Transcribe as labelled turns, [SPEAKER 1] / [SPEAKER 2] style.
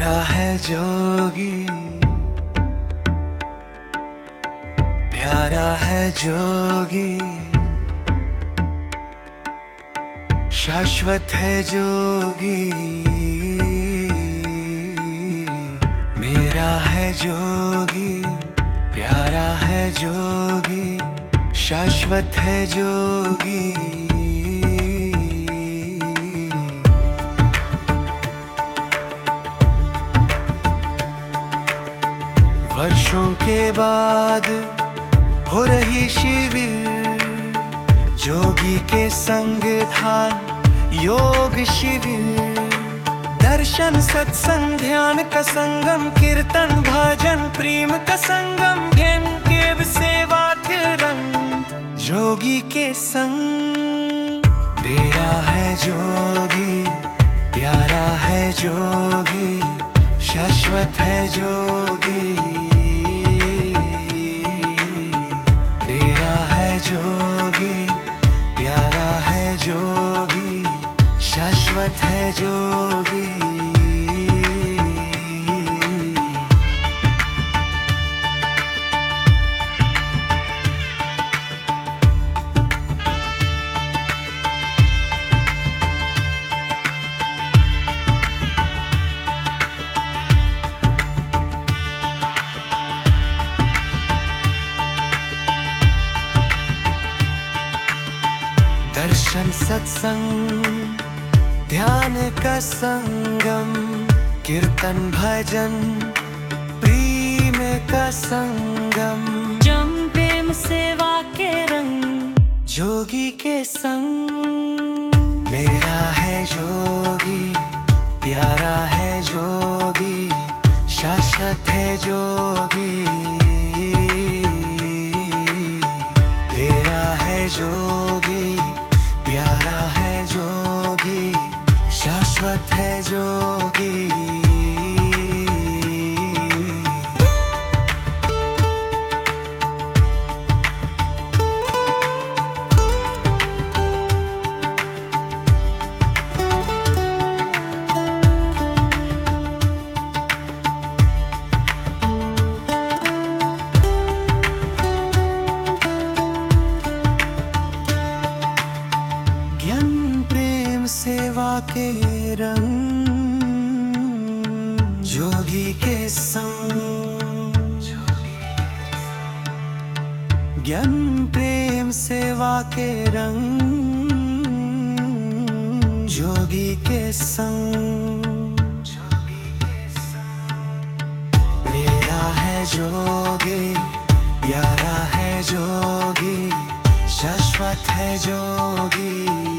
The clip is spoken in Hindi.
[SPEAKER 1] मेरा है जोगी, प्यारा है जोगी, शाश्वत है जोगी। मेरा है जोगी, प्यारा है जोगी, शाश्वत है जोगी। वर्षों के बाद हो रही शिविर, जोगी के संग ध्यान योग शिविर। दर्शन सत्संग ध्यान का संगम, कीर्तन भजन प्रेम का संगम। घेन केव सेवा रंग जोगी के संग। मेरा है जोगी, प्यारा है जोगी, शाश्वत है जोगी। मेरा है जोगी, प्यारा है जोगी, शाश्वत है जोगी। दर्शन सत्संग ध्यान का संगम, कीर्तन भजन प्रेम का संगम।
[SPEAKER 2] जम प्रेम सेवा के रंग
[SPEAKER 1] जोगी के संग। मेरा है जोगी, प्यारा है जोगी, शाश्वत है जोगी। मेरा है जोगी, प्यारा है जोगी, शाश्वत है जोगी। सेवा के रंग जोगी के संग। ज्ञान प्रेम सेवा के रंग जोगी के संग। मेरा है जोगी, प्यारा है जोगी, शाश्वत है जोगी।